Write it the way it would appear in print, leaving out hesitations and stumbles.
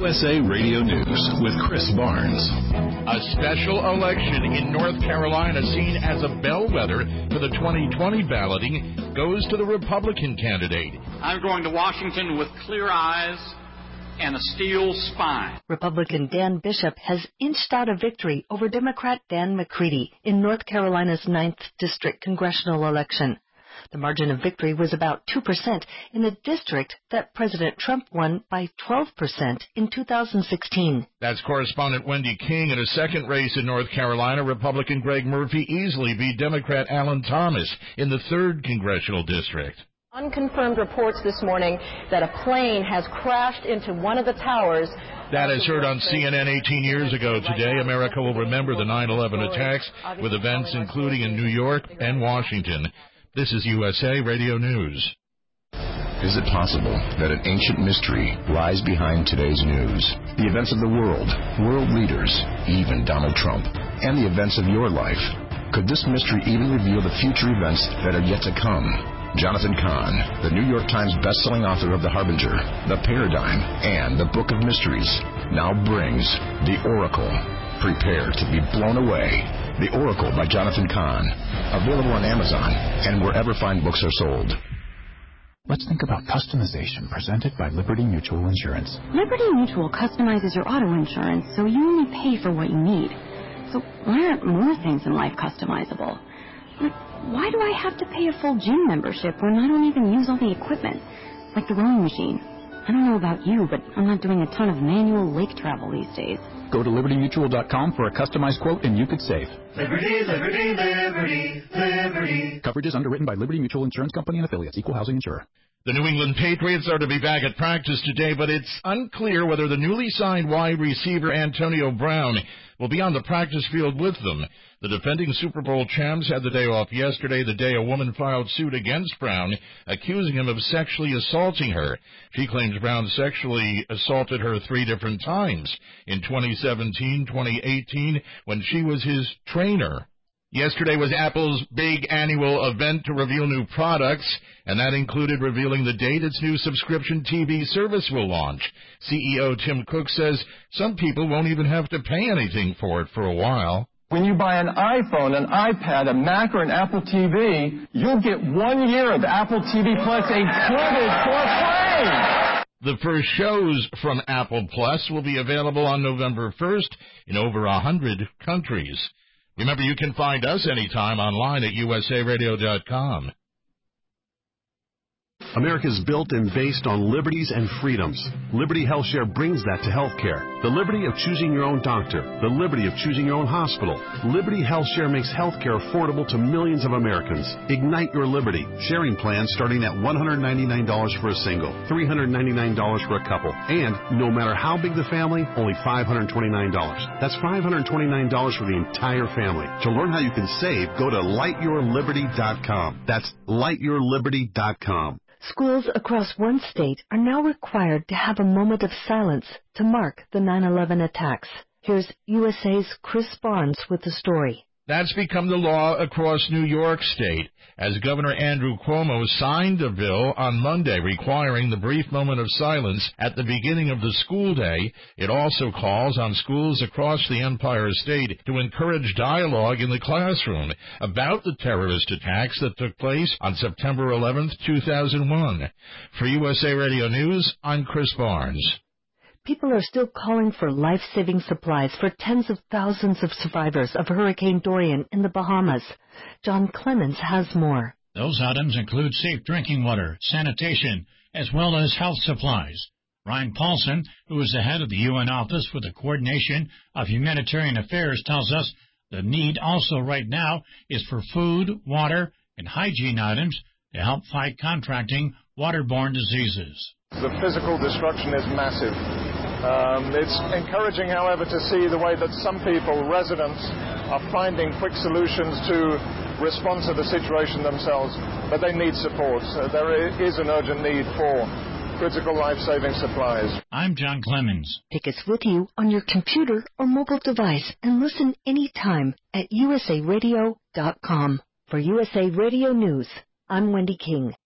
USA Radio News with Chris Barnes. A special election in North Carolina seen as a bellwether for the 2020 balloting goes to the Republican candidate. I'm going to Washington with clear eyes and a steel spine. Republican Dan Bishop has inched out a victory over Democrat Dan McCready in North Carolina's 9th District congressional election. The margin of victory was about 2% in a district that President Trump won by 12% in 2016. That's correspondent Wendy King. In a second race in North Carolina, Republican Greg Murphy easily beat Democrat Alan Thomas in the 3rd congressional district. Unconfirmed reports this morning that a plane has crashed into one of the towers. That is heard on CNN 18 years ago today. America will remember the 9/11 attacks with events including in New York and Washington. This is USA Radio News. Is it possible that an ancient mystery lies behind today's news? The events of the world, world leaders, even Donald Trump, and the events of your life. Could this mystery even reveal the future events that are yet to come? Jonathan Cahn, the New York Times bestselling author of The Harbinger, The Paradigm, and The Book of Mysteries, now brings The Oracle. Prepare to be blown away. The Oracle by Jonathan Cahn. Available on Amazon and wherever fine books are sold. Let's think about customization presented by Liberty Mutual Insurance. Liberty Mutual customizes your auto insurance so you only pay for what you need. So why aren't more things in life customizable? Like, why do I have to pay a full gym membership when I don't even use all the equipment? Like the rowing machine. I don't know about you, but I'm not doing a ton of manual lake travel these days. Go to LibertyMutual.com for a customized quote and you could save. Liberty, liberty, liberty, liberty. Coverage is underwritten by Liberty Mutual Insurance Company and affiliates. Equal housing insurer. The New England Patriots are to be back at practice today, but it's unclear whether the newly signed wide receiver Antonio Brown will be on the practice field with them. The defending Super Bowl champs had the day off yesterday, the day a woman filed suit against Brown, accusing him of sexually assaulting her. She claims Brown sexually assaulted her 3 different times, in 2017, 2018, when she was his trainer. Yesterday was Apple's big annual event to reveal new products, and that included revealing the date its new subscription TV service will launch. CEO Tim Cook says some people won't even have to pay anything for it for a while. When you buy an iPhone, an iPad, a Mac, or an Apple TV, you'll get 1 year of Apple TV Plus included for free. The first shows from Apple Plus will be available on November 1st in over 100 countries. Remember, you can find us anytime online at usaradio.com. America is built and based on liberties and freedoms. Liberty HealthShare brings that to healthcare. The liberty of choosing your own doctor. The liberty of choosing your own hospital. Liberty HealthShare makes healthcare affordable to millions of Americans. Ignite your liberty. Sharing plans starting at $199 for a single, $399 for a couple, and no matter how big the family, only $529. That's $529 for the entire family. To learn how you can save, go to lightyourliberty.com. That's lightyourliberty.com. Schools across one state are now required to have a moment of silence to mark the 9/11 attacks. Here's USA's Chris Barnes with the story. That's become the law across New York State, as Governor Andrew Cuomo signed a bill on Monday requiring the brief moment of silence at the beginning of the school day. It also calls on schools across the Empire State to encourage dialogue in the classroom about the terrorist attacks that took place on September 11th, 2001. For USA Radio News, I'm Chris Barnes. People are still calling for life-saving supplies for tens of thousands of survivors of Hurricane Dorian in the Bahamas. John Clemens has more. Those items include safe drinking water, sanitation, as well as health supplies. Ryan Paulson, who is the head of the UN Office for the Coordination of Humanitarian Affairs, tells us the need also right now is for food, water, and hygiene items to help fight contracting waterborne diseases. The physical destruction is massive. It's encouraging, however, to see the way that some people, residents, are finding quick solutions to respond to the situation themselves, but they need support. There is an urgent need for critical life-saving supplies. I'm John Clemens. Take us with you on your computer or mobile device and listen anytime at usaradio.com. For USA Radio News, I'm Wendy King.